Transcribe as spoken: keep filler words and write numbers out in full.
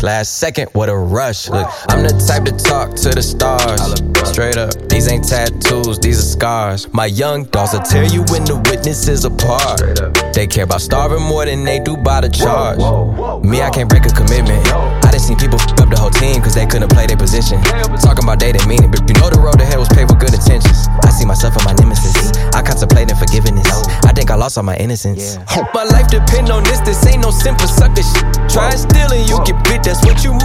Last second, what a rush. Look, I'm the type to talk to the stars. Straight up, these ain't tattoos, these are scars. My young dogs will tear you when the witnesses apart. They care about starving more than they do by the charge. Me, I can't break a commitment. I done seen people f up the whole team cause they couldn't play their position. Talking about they didn't mean it, but you know the road ahead was paved with good intentions. I see myself and my nemesis. I contemplate forgiveness. I think I lost all my innocence. My life depend on this, this ain't no simple sucker shit. Try stealing, you get bit, that's what you